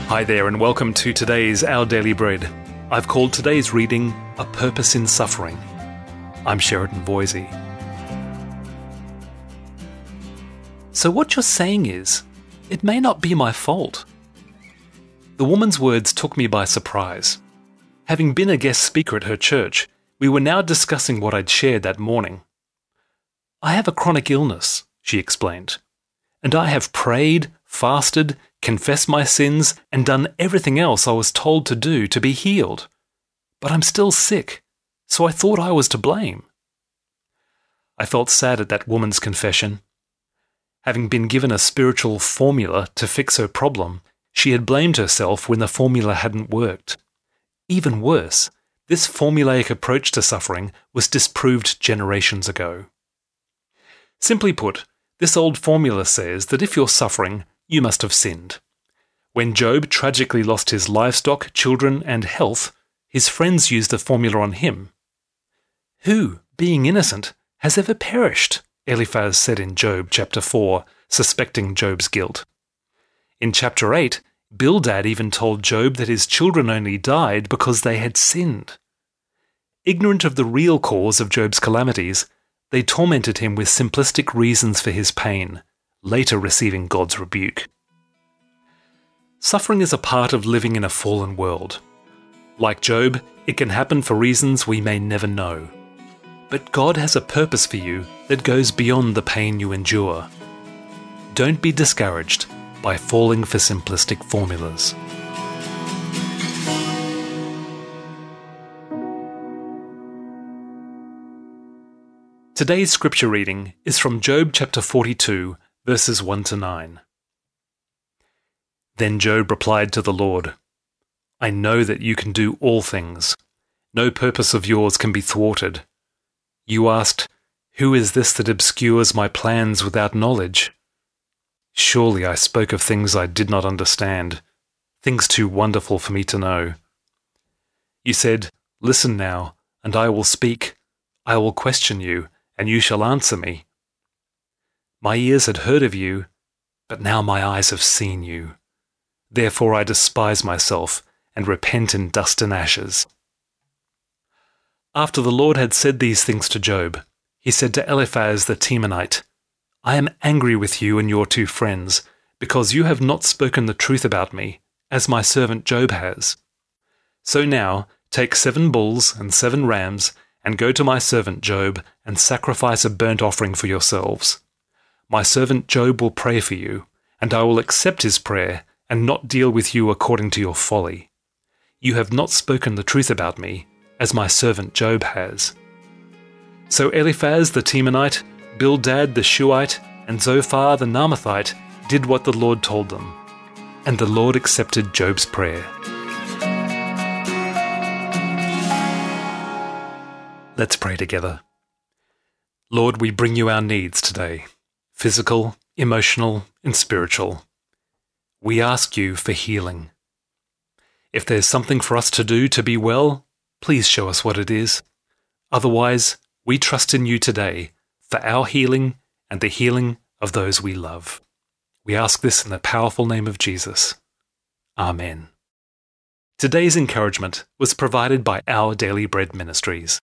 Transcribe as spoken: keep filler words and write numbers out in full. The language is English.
Hi there and welcome to today's Our Daily Bread. I've called today's reading A Purpose in Suffering. I'm Sheridan Voisey. So what you're saying is, it may not be my fault. The woman's words took me by surprise. Having been a guest speaker at her church, we were now discussing what I'd shared that morning. I have a chronic illness, she explained, and I have prayed, fasted, confessed my sins, and done everything else I was told to do to be healed. But I'm still sick, so I thought I was to blame. I felt sad at that woman's confession. Having been given a spiritual formula to fix her problem, she had blamed herself when the formula hadn't worked. Even worse, this formulaic approach to suffering was disproved generations ago. Simply put, this old formula says that if you're suffering, you must have sinned. When Job tragically lost his livestock, children, and health, his friends used the formula on him. Who, being innocent, has ever perished? Eliphaz said in Job chapter four, suspecting Job's guilt. In chapter eight, Bildad even told Job that his children only died because they had sinned. Ignorant of the real cause of Job's calamities, they tormented him with simplistic reasons for his pain, later receiving God's rebuke. Suffering is a part of living in a fallen world. Like Job, it can happen for reasons we may never know. But God has a purpose for you that goes beyond the pain you endure. Don't be discouraged by falling for simplistic formulas. Today's scripture reading is from Job chapter forty-two, verses one to nine. Then Job replied to the Lord, I know that you can do all things. No purpose of yours can be thwarted. You asked, Who is this that obscures my plans without knowledge? Surely I spoke of things I did not understand, things too wonderful for me to know. You said, Listen now, and I will speak. I will question you, and you shall answer me. My ears had heard of you, but now my eyes have seen you. Therefore I despise myself and repent in dust and ashes. After the Lord had said these things to Job, he said to Eliphaz the Temanite, I am angry with you and your two friends, because you have not spoken the truth about me, as my servant Job has. So now take seven bulls and seven rams, and go to my servant Job, and sacrifice a burnt offering for yourselves. My servant Job will pray for you, and I will accept his prayer, and not deal with you according to your folly. You have not spoken the truth about me, as my servant Job has. So Eliphaz the Temanite, Bildad the Shuhite, and Zophar the Naamathite did what the Lord told them, and the Lord accepted Job's prayer. Let's pray together. Lord, we bring you our needs today, physical, emotional, and spiritual. We ask you for healing. If there's something for us to do to be well, please show us what it is. Otherwise, we trust in you today for our healing and the healing of those we love. We ask this in the powerful name of Jesus. Amen. Today's encouragement was provided by Our Daily Bread Ministries.